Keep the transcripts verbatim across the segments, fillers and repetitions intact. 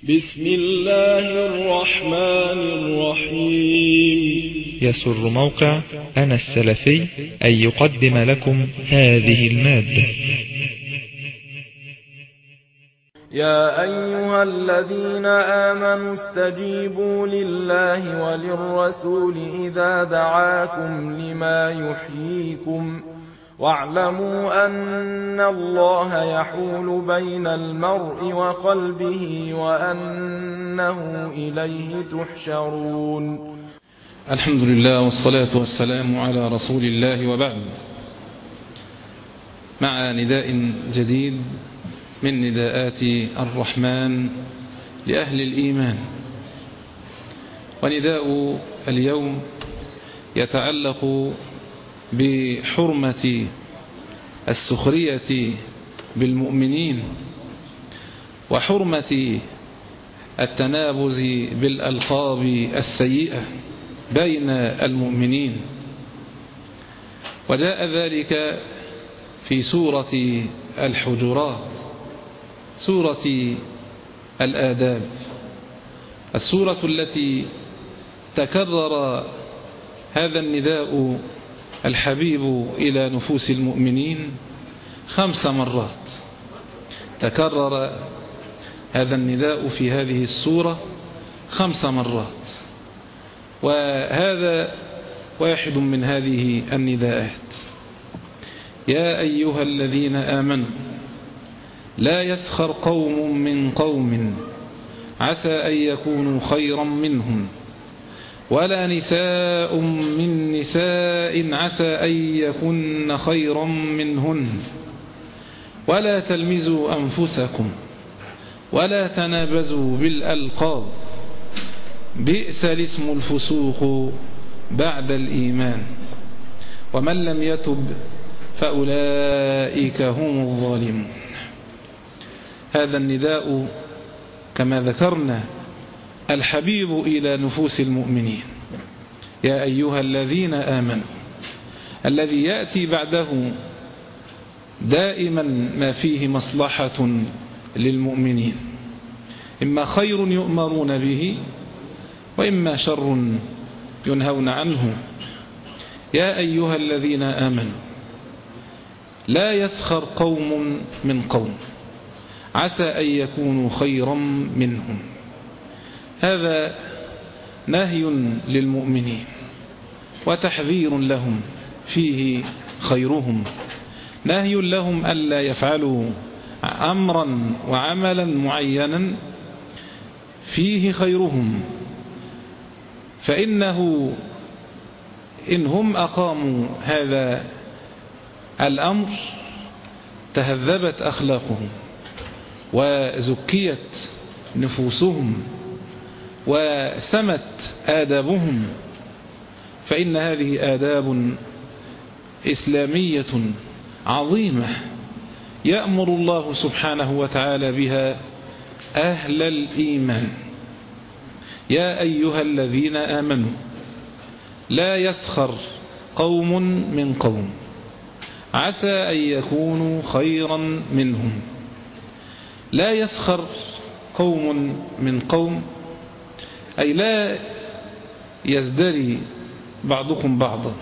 بسم الله الرحمن الرحيم. يسر موقع أنا السلفي أن يقدم لكم هذه المادة. يا أيها الذين آمنوا استجيبوا لله وللرسول إذا دعاكم لما يحييكم واعلموا أن الله يحول بين المرء وقلبه وأنه إليه تحشرون. الحمد لله والصلاة والسلام على رسول الله، وبعد. مع نداء جديد من نداءات الرحمن لأهل الإيمان، ونداء اليوم يتعلق بحرمة السخرية بالمؤمنين وحرمة التنابز بالألقاب السيئة بين المؤمنين. وجاء ذلك في سورة الحجرات، سورة الآداب، السورة التي تكرر هذا النداء الحبيب إلى نفوس المؤمنين خمس مرات. تكرر هذا النداء في هذه السورة خمس مرات، وهذا واحد من هذه النداءات. يا أيها الذين آمنوا لا يسخر قوم من قوم عسى أن يكونوا خيرا منهم ولا نساء من نساء عسى أن يكن خيرا منهن ولا تلمزوا أنفسكم ولا تنابزوا بالألقاب بئس الاسم الفسوق بعد الإيمان ومن لم يتب فأولئك هم الظالمون. هذا النداء كما ذكرنا الحبيب إلى نفوس المؤمنين. يا أيها الذين آمنوا، الذي يأتي بعده دائما ما فيه مصلحة للمؤمنين، إما خير يؤمرون به وإما شر ينهون عنه. يا أيها الذين آمنوا لا يسخر قوم من قوم عسى أن يكونوا خيرا منهم. هذا نهي للمؤمنين وتحذير لهم فيه خيرهم، نهي لهم ألا يفعلوا أمرا وعملا معينا فيه خيرهم، فإنه إن هم أقاموا هذا الأمر تهذبت أخلاقهم وزكيت نفوسهم وسمت آدابهم، فإن هذه آداب إسلامية عظيمة يأمر الله سبحانه وتعالى بها أهل الإيمان. يا أيها الذين آمنوا لا يسخر قوم من قوم عسى أن يكونوا خيرا منهم. لا يسخر قوم من قوم أي لا يزدري بعضكم بعضا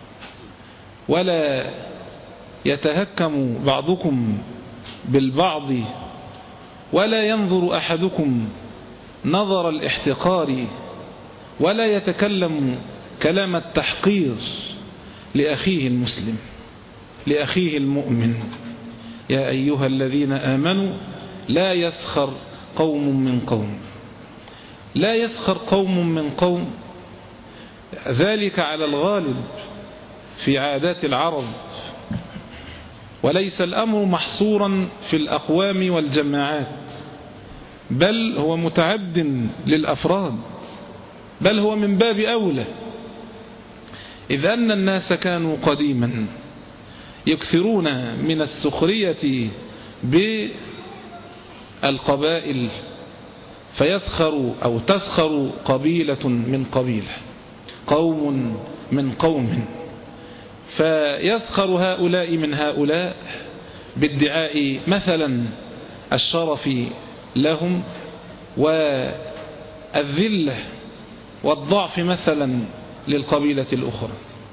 ولا يتهكم بعضكم بالبعض ولا ينظر أحدكم نظر الاحتقار ولا يتكلم كلام التحقير لأخيه المسلم لأخيه المؤمن. يا أيها الذين آمنوا لا يسخر قوم من قوم. لا يسخر قوم من قوم، ذلك على الغالب في عادات العرب، وليس الأمر محصورا في الأقوام والجماعات، بل هو متعد للأفراد، بل هو من باب أولى، إذ أن الناس كانوا قديما يكثرون من السخرية بالقبائل، فيسخر أو تسخر قبيلة من قبيلة، قوم من قوم، فيسخر هؤلاء من هؤلاء بادعاء مثلا الشرف لهم والذلة والضعف مثلا للقبيلة الأخرى.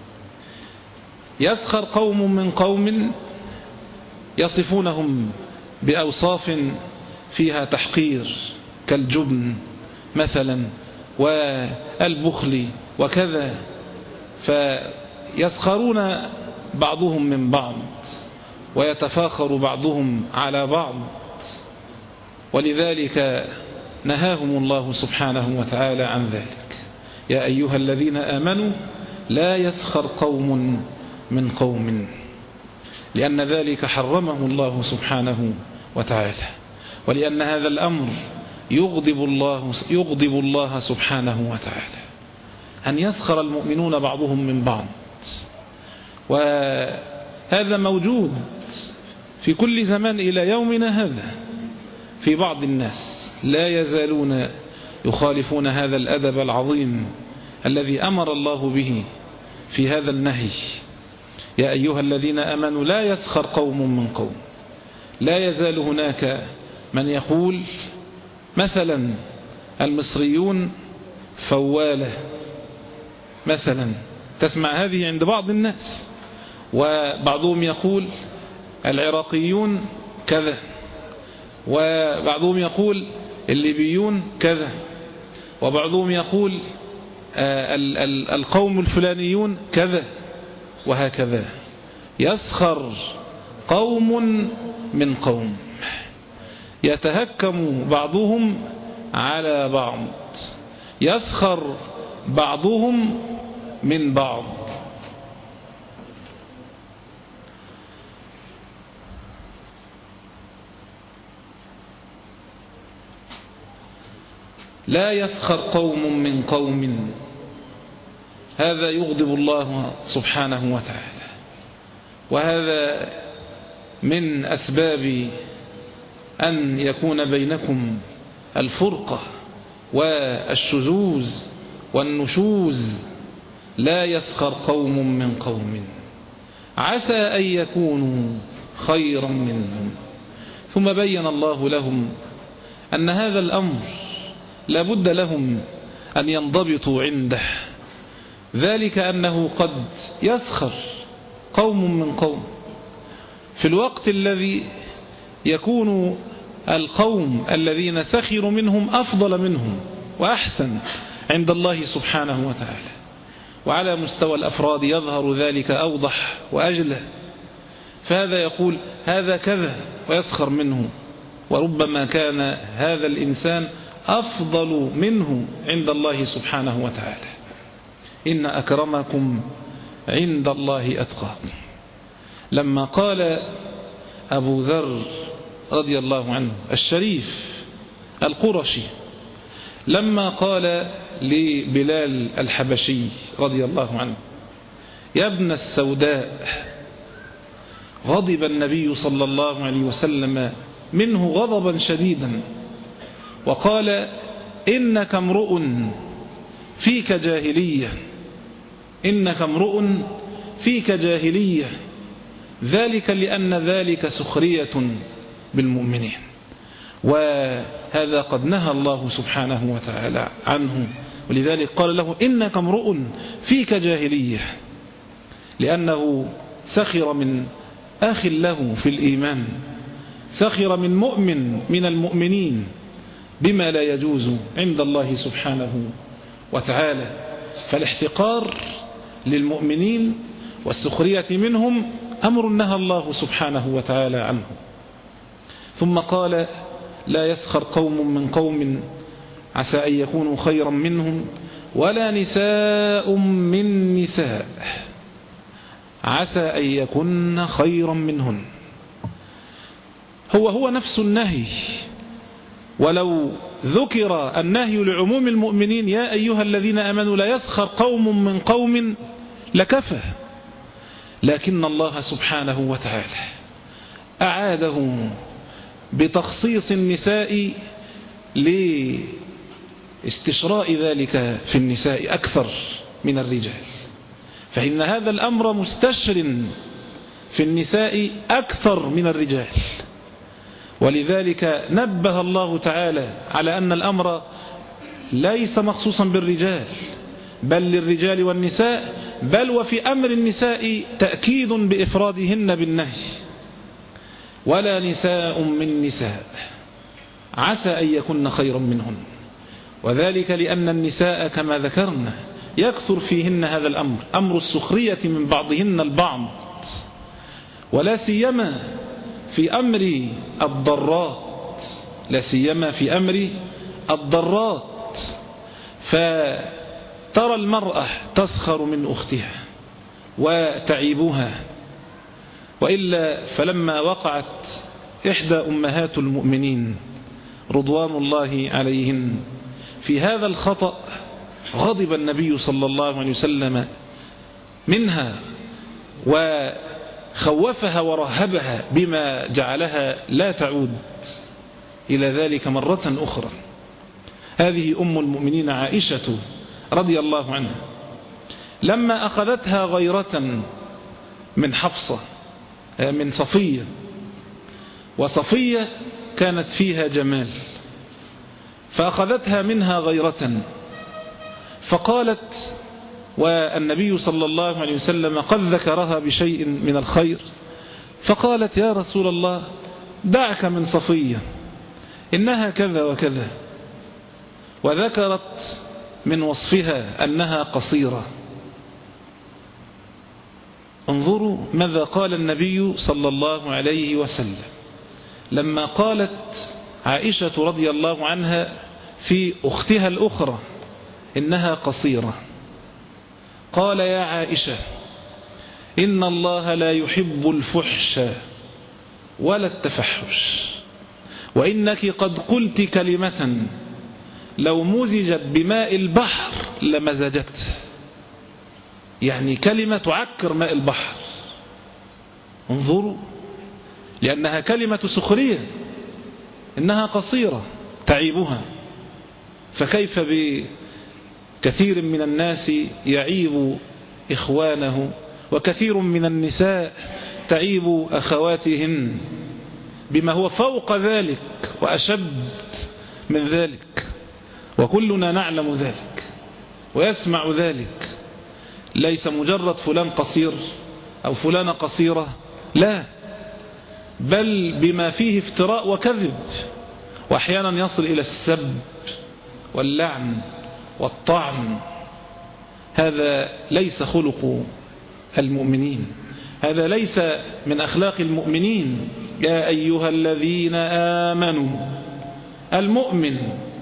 يسخر قوم من قوم يصفونهم بأوصاف فيها تحقير كالجبن مثلا والبخل وكذا، فيسخرون بعضهم من بعض ويتفاخر بعضهم على بعض، ولذلك نهاهم الله سبحانه وتعالى عن ذلك. يا أيها الذين آمنوا لا يسخر قوم من قوم، لأن ذلك حرمه الله سبحانه وتعالى، ولأن هذا الأمر يغضب الله, يغضب الله سبحانه وتعالى، أن يسخر المؤمنون بعضهم من بعض. وهذا موجود في كل زمان إلى يومنا هذا في بعض الناس، لا يزالون يخالفون هذا الأدب العظيم الذي أمر الله به في هذا النهي. يا أيها الذين آمنوا لا يسخر قوم من قوم. لا يزال هناك من يقول مثلا المصريون فوالة مثلا، تسمع هذه عند بعض الناس، وبعضهم يقول العراقيون كذا، وبعضهم يقول الليبيون كذا، وبعضهم يقول القوم الفلانيون كذا، وهكذا. يسخر قوم من قوم، يتهكم بعضهم على بعض، يسخر بعضهم من بعض. لا يسخر قوم من قوم، هذا يغضب الله سبحانه وتعالى، وهذا من أسباب أن يكون بينكم الفرقة والشذوذ والنشوز. لا يسخر قوم من قوم عسى أن يكونوا خيرا منهم. ثم بين الله لهم أن هذا الأمر لابد لهم أن ينضبطوا عنده، ذلك أنه قد يسخر قوم من قوم في الوقت الذي يكون القوم الذين سخروا منهم أفضل منهم وأحسن عند الله سبحانه وتعالى، وعلى مستوى الأفراد يظهر ذلك أوضح وأجله. فهذا يقول هذا كذا ويسخر منه، وربما كان هذا الإنسان أفضل منه عند الله سبحانه وتعالى. إن أكرمكم عند الله أتقاكم. لما قال أبو ذر رضي الله عنه الشريف القرشي، لما قال لبلال الحبشي رضي الله عنه يا ابن السوداء، غضب النبي صلى الله عليه وسلم منه غضبا شديدا، وقال إنك امرؤ فيك جاهلية، إنك امرؤ فيك جاهلية، ذلك لأن ذلك سخرية بالمؤمنين. وهذا قد نهى الله سبحانه وتعالى عنه، ولذلك قال له إنك امرؤ فيك جاهلية، لأنه سخر من أخ له في الإيمان، سخر من مؤمن من المؤمنين بما لا يجوز عند الله سبحانه وتعالى. فالاحتقار للمؤمنين والسخرية منهم أمر نهى الله سبحانه وتعالى عنه. ثم قال لا يسخر قوم من قوم عسى أن يكونوا خيرا منهم، ولا نساء من نساء عسى أن يكون خيرا منهن. هو هو نفس النهي، ولو ذكر النهي لعموم المؤمنين يا أيها الذين آمنوا لا يسخر قوم من قوم لكفى، لكن الله سبحانه وتعالى أعاده بتخصيص النساء لاستشراء ذلك في النساء أكثر من الرجال، فإن هذا الأمر مستشر في النساء أكثر من الرجال. ولذلك نبه الله تعالى على أن الأمر ليس مخصوصا بالرجال بل للرجال والنساء، بل وفي أمر النساء تأكيد بإفرادهن بالنهي: ولا نساء من نساء عسى أن يكن خيرا منهن. وذلك لأن النساء كما ذكرنا يكثر فيهن هذا الأمر، أمر السخرية من بعضهن البعض، ولا سيما في أمر الضرات، لا سيما في أمر الضرات. فترى المرأة تسخر من أختها وتعيبها، وإلا فلما وقعت إحدى أمهات المؤمنين رضوان الله عليهن في هذا الخطأ غضب النبي صلى الله عليه وسلم منها وخوفها ورهبها بما جعلها لا تعود إلى ذلك مرة أخرى. هذه أم المؤمنين عائشة رضي الله عنها لما أخذتها غيرة من حفصة من صفية، وصفية كانت فيها جمال، فأخذتها منها غيرة، فقالت، والنبي صلى الله عليه وسلم قد ذكرها بشيء من الخير، فقالت: يا رسول الله دعك من صفية إنها كذا وكذا، وذكرت من وصفها أنها قصيرة. انظروا ماذا قال النبي صلى الله عليه وسلم لما قالت عائشة رضي الله عنها في أختها الأخرى إنها قصيرة. قال: يا عائشة إن الله لا يحب الفحش ولا التفحش، وإنك قد قلت كلمة لو مزجت بماء البحر لمزجته، يعني كلمة تعكر ماء البحر. انظروا، لأنها كلمة سخرية، إنها قصيرة تعيبها، فكيف بكثير من الناس يعيب إخوانه، وكثير من النساء تعيب أخواتهن بما هو فوق ذلك وأشد من ذلك، وكلنا نعلم ذلك ويسمع ذلك. ليس مجرد فلان قصير أو فلانة قصيرة، لا، بل بما فيه افتراء وكذب، وأحيانا يصل إلى السب واللعن والطعن. هذا ليس خلق المؤمنين، هذا ليس من أخلاق المؤمنين. يا أيها الذين آمنوا، المؤمن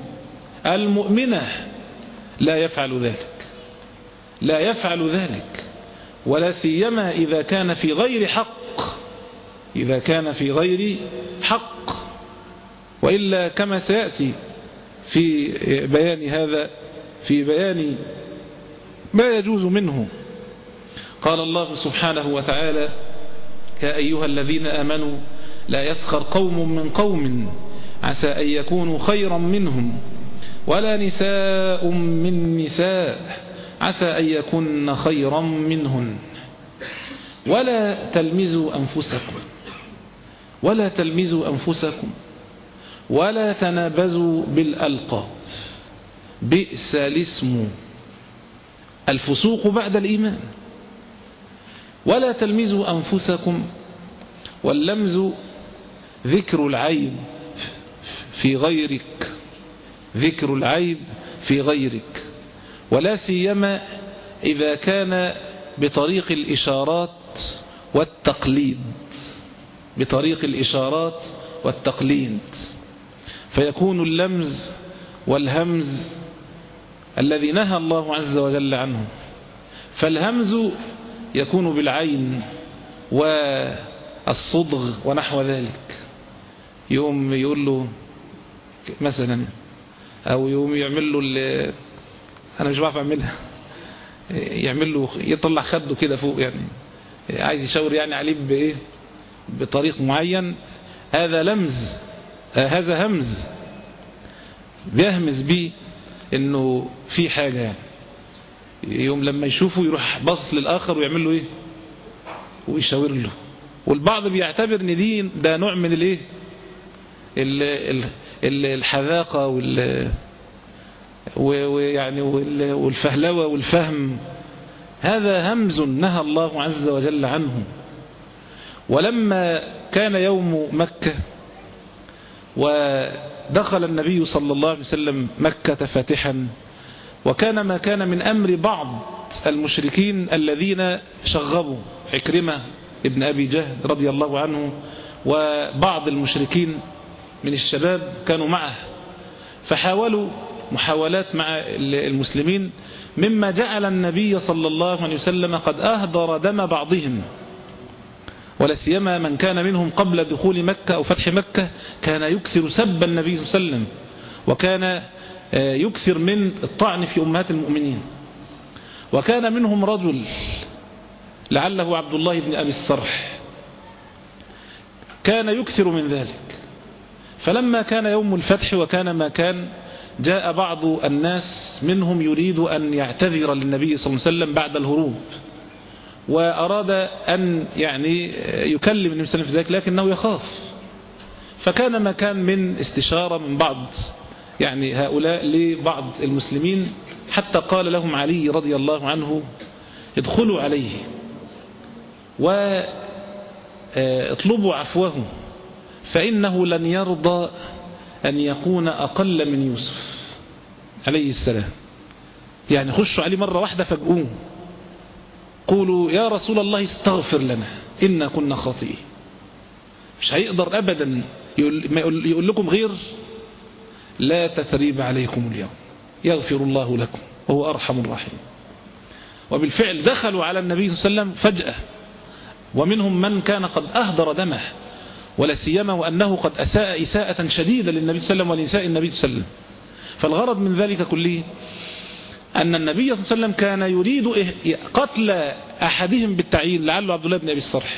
المؤمنة لا يفعل ذلك، لا يفعل ذلك، ولا سيما إذا كان في غير حق، إذا كان في غير حق، وإلا كما سيأتي في بيان هذا، في بيان ما يجوز منه. قال الله سبحانه وتعالى: يا أيها الذين آمنوا لا يسخر قوم من قوم عسى أن يكونوا خيرا منهم، ولا نساء من نساء عسى أن يكن خيرا منهن، ولا تلمزوا أنفسكم ولا تلمزوا أنفسكم ولا تنابزوا بالألقاب، بئس الاسم الفسوق بعد الإيمان. ولا تلمزوا أنفسكم، واللمز ذكر العيب في غيرك، ذكر العيب في غيرك، ولا سيما إذا كان بطريق الإشارات والتقليد، بطريق الإشارات والتقليد، فيكون اللمز والهمز الذي نهى الله عز وجل عنه. فالهمز يكون بالعين والصدغ ونحو ذلك، يوم يقول له مثلا، أو يوم يعمل له اللي أنا مش بعرف أعملها، يعمل له يطلع خده كده فوق، يعني عايز يشاور يعني عليه بإيه، بطريق معين. هذا لمز، هذا همز، بيهمز بيه إنه في حاجة، يعني يوم لما يشوفه يروح بص للآخر ويعمل له إيه، ويشاور له. والبعض بيعتبر إن دي ده نوع من الإيه، الحذاقة ويعني والفهلوة والفهم، هذا همز نهى الله عز وجل عنه. ولما كان يوم مكة ودخل النبي صلى الله عليه وسلم مكة فاتحا، وكان ما كان من أمر بعض المشركين الذين شغبوا عكرمة ابن أبي جهل رضي الله عنه، وبعض المشركين من الشباب كانوا معه، فحاولوا محاولات مع المسلمين، مما جعل النبي صلى الله عليه وسلم قد أهدر دم بعضهم، ولا سيما من كان منهم قبل دخول مكة أو فتح مكة كان يكثر سب النبي صلى الله عليه وسلم، وكان يكثر من الطعن في أمهات المؤمنين. وكان منهم رجل لعله عبد الله بن أبي الصرح كان يكثر من ذلك. فلما كان يوم الفتح وكان ما كان، جاء بعض الناس منهم يريد أن يعتذر للنبي صلى الله عليه وسلم بعد الهروب، وأراد أن يعني يكلم النبي صلى الله عليه وسلم في ذلك، لكنه يخاف. فكان ما كان من استشارة من بعض يعني هؤلاء لبعض المسلمين، حتى قال لهم علي رضي الله عنه: ادخلوا عليه واطلبوا عفوه، فإنه لن يرضى أن يكون أقل من يوسف عليه السلام. يعني خشوا عليه مرة واحدة فاجئوه، قولوا يا رسول الله استغفر لنا إنا كنا خاطئين. مش هيقدر أبدا يقول, يقول لكم غير لا تثريب عليكم اليوم يغفر الله لكم وهو أرحم الراحمين. وبالفعل دخلوا على النبي صلى الله عليه وسلم فجأة، ومنهم من كان قد أهدر دمه، ولا سيما وأنه قد أساء إساءة شديدة للنبي صلى الله عليه وسلم ولنساء النبي صلى الله عليه وسلم. فالغرض من ذلك كله أن النبي صلى الله عليه وسلم كان يريد قتل أحدهم بالتعيين، لعله عبد الله بن أبي الصرح،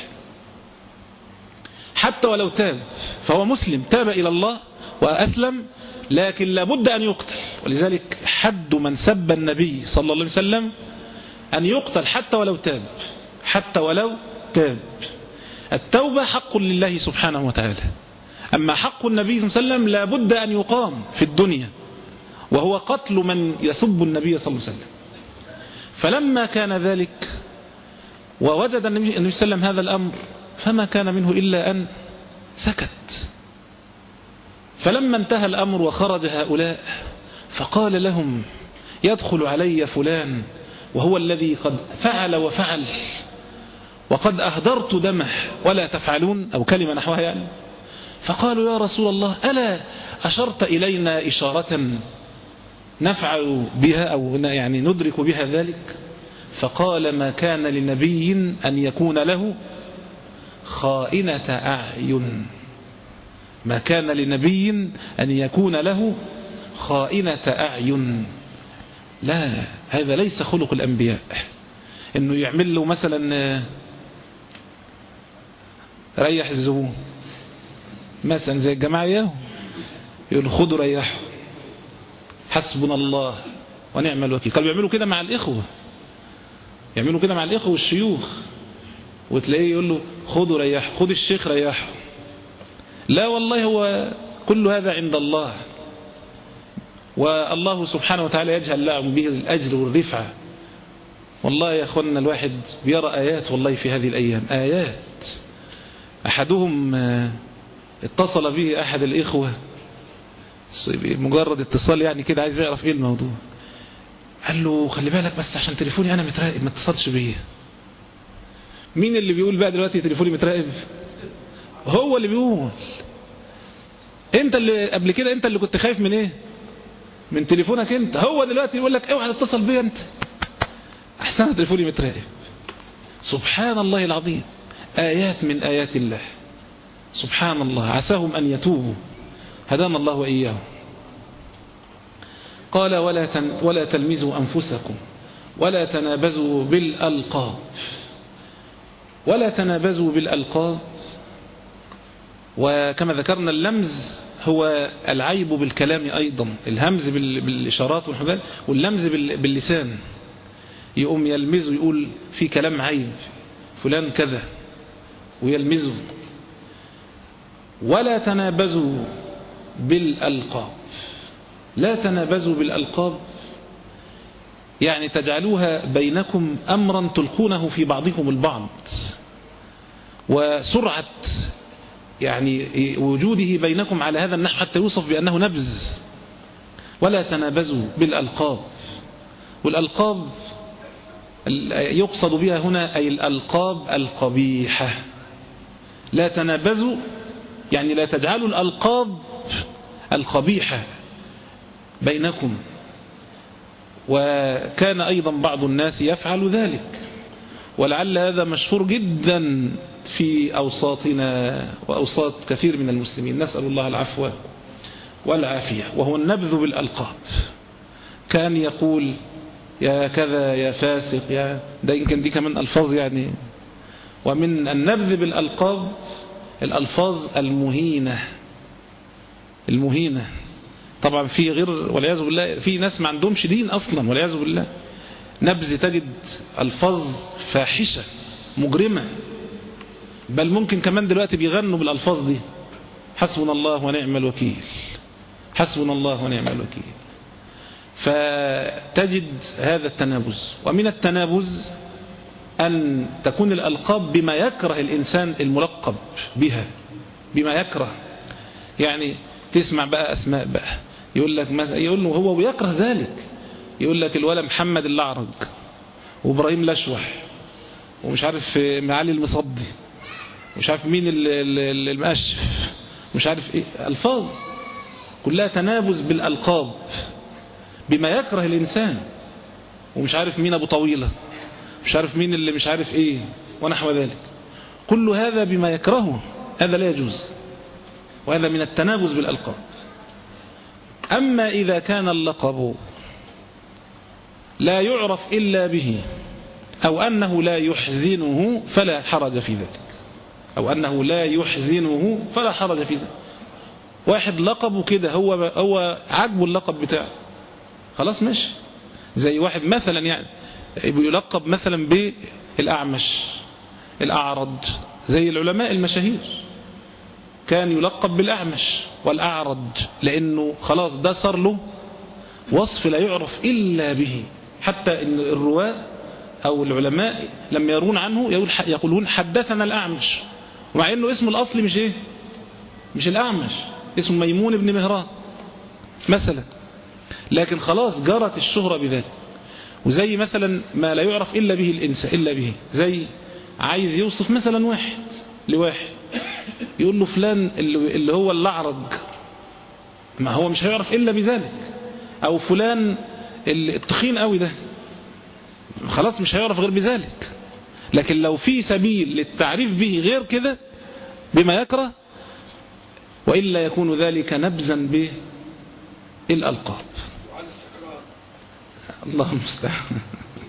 حتى ولو تاب، فهو مسلم تاب إلى الله وأسلم، لكن لابد أن يقتل. ولذلك حد من سب النبي صلى الله عليه وسلم أن يقتل حتى ولو تاب، حتى ولو تاب. التوبة حق لله سبحانه وتعالى، أما حق النبي صلى الله عليه وسلم لابد أن يقام في الدنيا، وهو قتل من يسب النبي صلى الله عليه وسلم. فلما كان ذلك ووجد النبي صلى الله عليه وسلم هذا الأمر، فما كان منه إلا أن سكت. فلما انتهى الأمر وخرج هؤلاء، فقال لهم: يدخل علي فلان وهو الذي قد فعل وفعل، وقد أهدرت دمه ولا تفعلون، أو كلمة نحوها يعني. فقالوا: يا رسول الله ألا أشرت إلينا إشارة نفعل بها أو يعني ندرك بها ذلك؟ فقال: ما كان لنبي أن يكون له خائنة أعين، ما كان لنبي أن يكون له خائنة أعين. لا، هذا ليس خلق الأنبياء، إنه يعمل له مثلا ريح الزبون مثلا زي الجماعة اياه، يقول خدوا ريحوا حسبنا الله ونعم الوكيل. قالوا يعملوا كده مع الإخوة، يعملوا كده مع الإخوة والشيوخ، وتلاقيه يقول له خدوا ريحوا، خد الشيخ ريحوا. لا والله، هو كل هذا عند الله، والله سبحانه وتعالى يجعل لهم به الأجر والرفعة. والله يا أخوانا الواحد بيرى آيات والله في هذه الأيام، آيات. أحدهم اتصل به أحد الإخوة، مجرد اتصال يعني كده، عايز يعرف إيه الموضوع. قال له خلي بالك بس عشان تليفوني أنا متراقب، ما اتصلش بيه. مين اللي بيقول بقى دلوقتي تليفوني متراقب؟ هو اللي بيقول. انت اللي قبل كده انت اللي كنت خايف من ايه؟ من تليفونك انت. هو دلوقتي يقول لك اوعى تتصل بيا انت، احسن تليفوني متراقب. سبحان الله العظيم، آيات من آيات الله. سبحان الله، عساهم أن يتوبوا، هدانا الله وإياهم. قال: ولا تن ولا تلمزوا أنفسكم ولا تنابزوا بالألقاب. ولا تنابزوا بالألقاب، وكما ذكرنا اللمز هو العيب بالكلام أيضا، الهمز بالإشارات والحبال، واللمز باللسان. يقوم يلمزه، يقول في كلام عيب فلان كذا ويلمزه. ولا تنابزوا بالألقاب. لا تنابزوا بالألقاب يعني تجعلوها بينكم أمرا تلقونه في بعضكم البعض، وسرعة يعني وجوده بينكم على هذا النحو حتى يوصف بأنه نبز. ولا تنابزوا بالألقاب. والألقاب يقصد بها هنا أي الألقاب القبيحة. لا تنابزوا يعني لا تجعلوا الألقاب القبيحة بينكم. وكان أيضا بعض الناس يفعل ذلك، ولعل هذا مشهور جدا في أوساطنا وأوساط كثير من المسلمين، نسأل الله العفو والعافية، وهو النبذ بالألقاب. كان يقول يا كذا يا فاسق يا ده، يمكن دي كمان ألفاظ يعني. ومن النبذ بالألقاب الألفاظ المهينة المهينة طبعا في غير والعياذ بالله في ناس ما عندهمش دين أصلا والعياذ بالله. نبذ تجد ألفاظ فاحشة مجرمة، بل ممكن كمان دلوقتي بيغنوا بالألفاظ دي، حسبنا الله ونعم الوكيل، حسبنا الله ونعم الوكيل. فتجد هذا التنابز. ومن التنابز أن تكون الألقاب بما يكره الإنسان الملقب بها، بما يكره. يعني تسمع بقى أسماء بقى يقول لك مثلا، يقول له هو ويكره ذلك، يقول لك الولد محمد الأعرج وإبراهيم الأشوح ومش عارف معالي المصدي ومش عارف مين المقشف مش عارف ايه، ألفاظ كلها تنابز بالألقاب بما يكره الإنسان. ومش عارف مين أبو طويلة، مش عارف مين اللي مش عارف ايه ونحو ذلك. كل هذا بما يكرهه، هذا لا يجوز، وهذا من التنابز بالألقاب. أما إذا كان اللقب لا يعرف إلا به أو أنه لا يحزنه فلا حرج في ذلك، أو أنه لا يحزنه فلا حرج في ذلك. واحد لقبه كده، هو هو عاجبه اللقب بتاعه، خلاص ماشي. زي واحد مثلا يعني يلقب مثلا بالأعمش، الأعرج، زي العلماء المشاهير كان يلقب بالأعمش والأعرج، لأنه خلاص ده صار له وصف لا يعرف إلا به. حتى إن الرواة أو العلماء لما يرون عنه يقولون حدثنا الأعمش، ومع إنه اسمه الأصلي مش إيه، مش الأعمش، اسمه ميمون بن مهران مثلا، لكن خلاص جرت الشهرة بذلك. وزي مثلا ما لا يعرف إلا به الإنسان إلا به، زي عايز يوصف مثلا واحد لواحد يقول له فلان اللي هو الأعرج، ما هو مش هيعرف إلا بذلك. أو فلان التخين قوي ده، خلاص مش هيعرف غير بذلك. لكن لو في سبيل للتعريف به غير كده بما يكره، وإلا يكون ذلك نبزا بالألقاب. الله المستعان.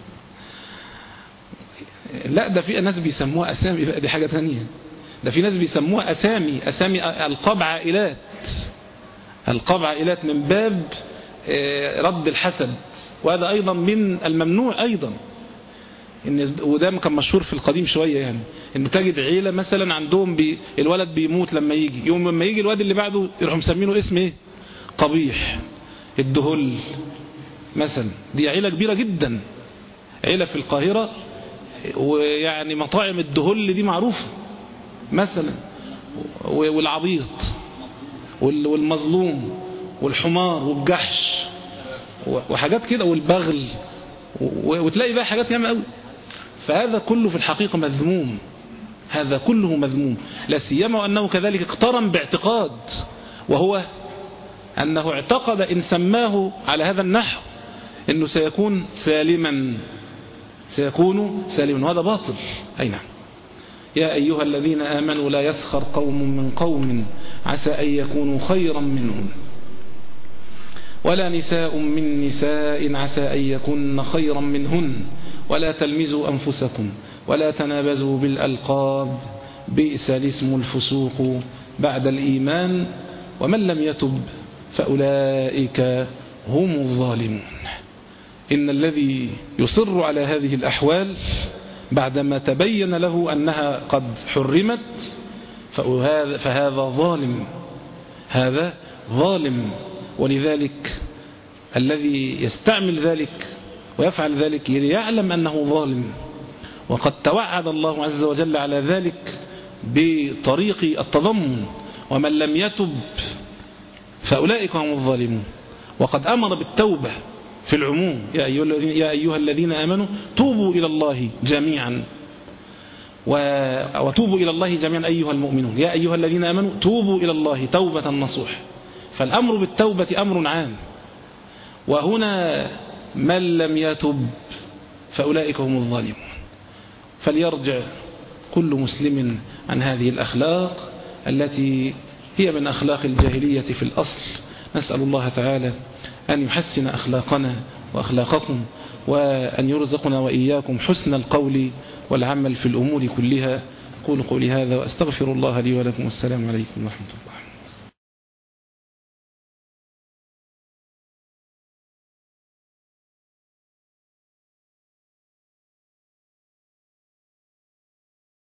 لا ده في ناس بيسموها أسامي بقى، دي حاجة تانية. ده في ناس بيسموها أسامي أسامي ألقاب عائلات، ألقاب عائلات من باب رد الحسد، وهذا أيضا من الممنوع أيضا. إن وده كان مشهور في القديم شوية، يعني إن تجد عيلة مثلا عندهم بي الولد بيموت، لما يجي يوم لما يجي الولد اللي بعده يروحوا مسمينه اسم إيه؟ قبيح، الدهل مثلا. دي عيلة كبيرة جدا، عيلة في القاهرة، ويعني مطاعم الدهل دي معروفة مثلا، والعبيط والمظلوم والحمار والجحش وحاجات كده والبغل، وتلاقي بقى حاجات ياما قوي. فهذا كله في الحقيقة مذموم، هذا كله مذموم، لا سيما وأنه كذلك اقترن باعتقاد، وهو أنه اعتقد إن سماه على هذا النحو أنه سيكون سالما، سيكون سالما، وهذا باطل. أي نعم. يا أيها الذين آمنوا لا يسخر قوم من قوم عسى أن يكونوا خيرا منهم، ولا نساء من نساء عسى أن يكون خيرا منهن، ولا تلمزوا أنفسكم ولا تنابزوا بالألقاب بئس الاسم الفسوق بعد الإيمان ومن لم يتب فأولئك هم الظالمون. إن الذي يصر على هذه الأحوال بعدما تبين له أنها قد حرمت فهذا ظالم، هذا ظالم، ولذلك الذي يستعمل ذلك ويفعل ذلك يعلم أنه ظالم. وقد توعد الله عز وجل على ذلك بطريق التضمن: ومن لم يتب فأولئك هم الظالمون. وقد أمر بالتوبة في العموم: يا أيها الذين آمنوا توبوا إلى الله جميعا، وتوبوا إلى الله جميعا أيها المؤمنون، يا أيها الذين آمنوا توبوا إلى الله توبة نصوح. فالأمر بالتوبة أمر عام. وهنا من لم يتب فأولئك هم الظالمون. فليرجع كل مسلم عن هذه الأخلاق التي هي من أخلاق الجاهلية في الأصل. نسأل الله تعالى أن يحسن أخلاقنا وأخلاقكم، وأن يرزقنا وإياكم حسن القول والعمل في الأمور كلها. قولوا قولي هذا وأستغفر الله لي ولكم، والسلام عليكم ورحمة الله.